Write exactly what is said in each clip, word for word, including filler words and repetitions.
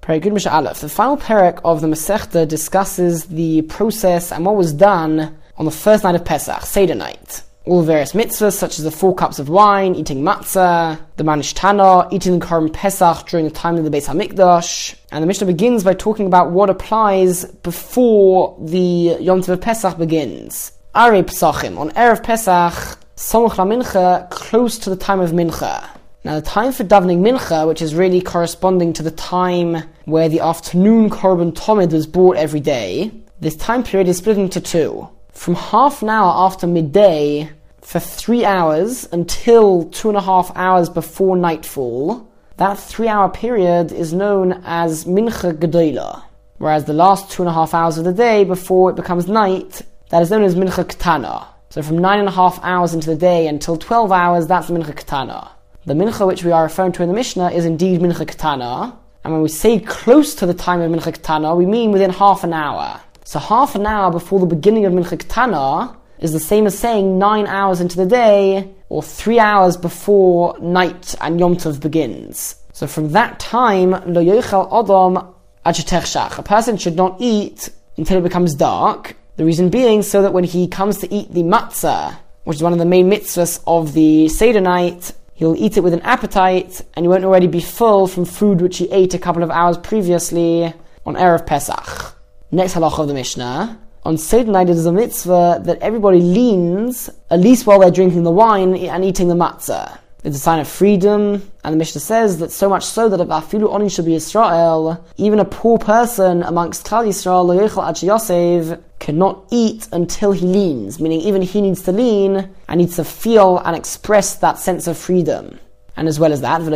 Perek Mishnah Aleph. The final perek of the Masechta discusses the process and what was done on the first night of Pesach, Seder night. All the various mitzvahs, such as the four cups of wine, eating matzah, the manishtana, eating the korban Pesach during the time of the Beis HaMikdash. And the Mishnah begins by talking about what applies before the Yom Tov of Pesach begins. Arei Pesachim, on Erev Pesach, Samuch LaMincha, close to the time of Mincha. Now the time for davening Mincha, which is really corresponding to the time where the afternoon korban Tomid was brought every day, this time period is split into two. From half an hour after midday, for three hours until two and a half hours before nightfall, that three hour period is known as Mincha Gedola. Whereas the last two and a half hours of the day before it becomes night, that is known as Mincha Ketana. So from nine and a half hours into the day until twelve hours, that's Mincha Ketana. The Mincha which we are referring to in the Mishnah is indeed Mincha Ketana. And when we say close to the time of Mincha Ketana, we mean within half an hour. So half an hour before the beginning of Mincha Ketana is the same as saying nine hours into the day, or three hours before night and Yom Tov begins. So from that time, lo yochel adam ad shetech. A person should not eat until it becomes dark. The reason being so that when he comes to eat the matzah, which is one of the main mitzvahs of the Seder night, he'll eat it with an appetite, and he won't already be full from food which he ate a couple of hours previously on Erev Pesach. Next halacha of the Mishnah. On Seder night it is a mitzvah that everybody leans, at least while they're drinking the wine and eating the matzah. It's a sign of freedom, and the Mishnah says that so much so that if afilu oni shel Yisrael, even a poor person amongst Klal Yisrael, lo yochel ad sheyosev, cannot eat until he leans, meaning even he needs to lean and needs to feel and express that sense of freedom. And as well as that,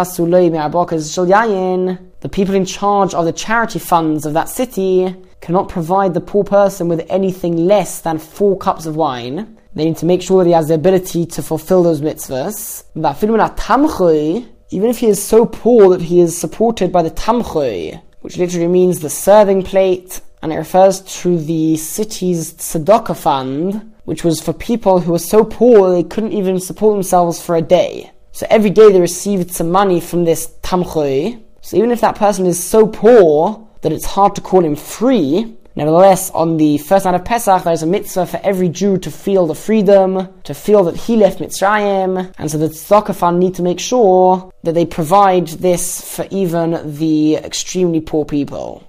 the people in charge of the charity funds of that city cannot provide the poor person with anything less than four cups of wine. They need to make sure that he has the ability to fulfill those mitzvahs. Even if he is so poor that he is supported by the tamchoy, which literally means the serving plate, and it refers to the city's tzedakah fund, which was for people who were so poor they couldn't even support themselves for a day. So every day they received some money from this tamchoy. So even if that person is so poor that it's hard to call him free, nevertheless, on the first night of Pesach, there is a mitzvah for every Jew to feel the freedom, to feel that he left Mitzrayim, and so the tzedakah fund need to make sure that they provide this for even the extremely poor people.